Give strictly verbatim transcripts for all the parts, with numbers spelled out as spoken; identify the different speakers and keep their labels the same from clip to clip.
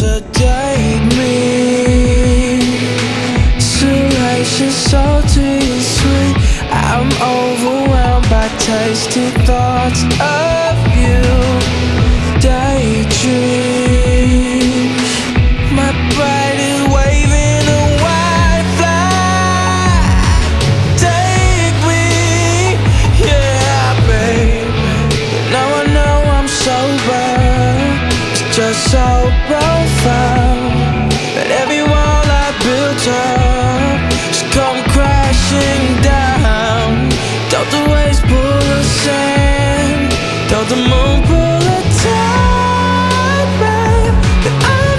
Speaker 1: sedate me. Salacious, salty and sweet. I'm overwhelmed by tasty thoughts of you. Daydreams. My pride is waving a white flag. Take me, yeah, baby. Now I know I'm sober. It's just so profound that every wall I built up just come crashing down. Don't the waves pull the sand, don't the moon pull the tide, babe, that I'm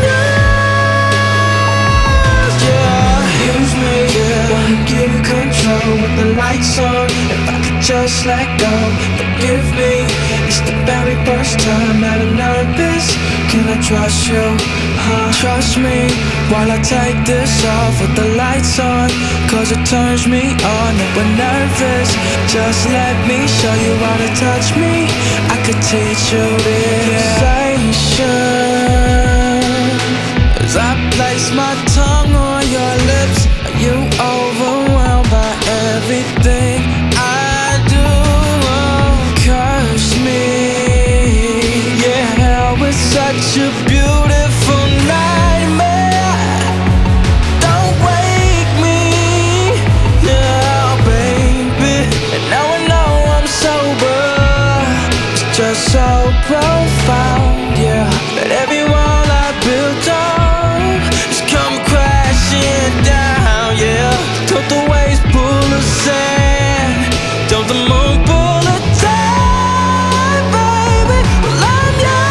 Speaker 1: yours, yeah. Use me, yeah. Wanna give you control with the lights on. If I could just let go, forgive me. It's the very first time that I'm nervous. Can I trust you? Huh? Trust me while I take this off with the lights on, cause it turns me on and we're nervous. Just let me show you how to touch me. I could teach you this sensation. As I place my tongue on your lips, are you overwhelmed by everything I do? Oh, curse me, yeah, it's such a beautiful nightmare. Don't wake me now, baby. And now I know I'm sober. It's just so profound, yeah, that every wall I built up just come crashing down, yeah. Don't the waves pull the sand, don't the moon pull the tide, baby. Well, I'm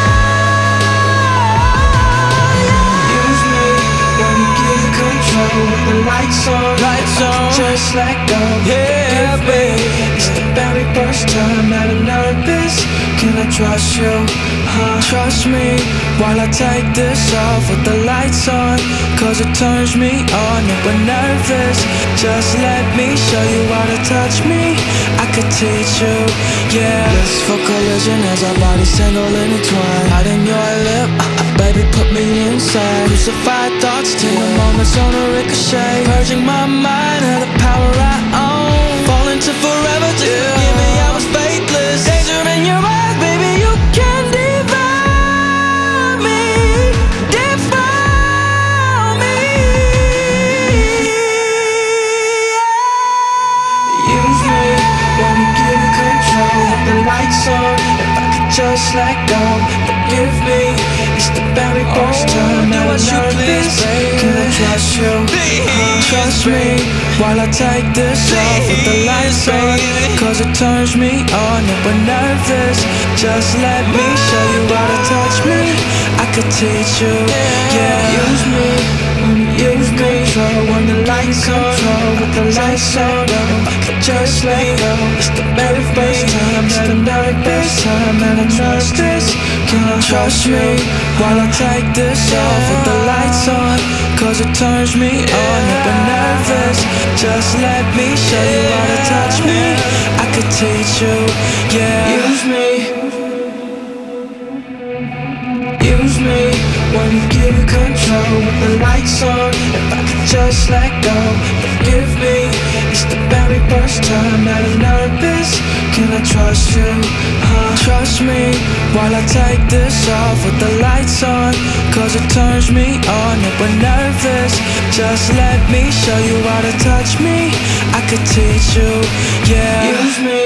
Speaker 1: yours, yeah. Use me when you give you control with the lights on, lights on. Just let go, yeah, baby. It's the very first time that I'm nervous. Can I trust you? Huh? Trust me while I take this off with the lights on, cause it turns me on and we're nervous. Just let me show you how to touch me. I could teach you, yeah. Let's for collision as our bodies tangle and entwine. Out in your lip, uh, uh, baby, put me inside. Crucified thoughts, tender moments on a ricochet. Purging my mind of the power I own. Fall into forever, just yeah. Forgive me, I was faithless. Danger in your eyes, baby, you can devour me, devour me, yeah. Use me, wanna give you control with the lights on. If I could just let go, forgive me. It's the very first time that I'm nervous. Can I trust you? Uh, trust me while I take this off with the lights on, cause it turns me on and we're nervous. Just let me show you how to touch me. I could teach you, yeah. Use me, use me, when the lights on, with the lights on. Just let go. It's the very first time that I'm nervous, time that I'm nervous. Can I trust me while I take this off with the lights on, cause it turns me on and we're nervous. Just let me show you how to touch me. I could teach you, yeah. Use me, use me when you give you control with the lights on. If I could just let go, forgive me. It's the very first time that I'm nervous. Can I trust you? Huh? Trust me while I take this off with the lights on, cause it turns me on and we're nervous. Just let me show you how to touch me. I could teach you, yeah. Use me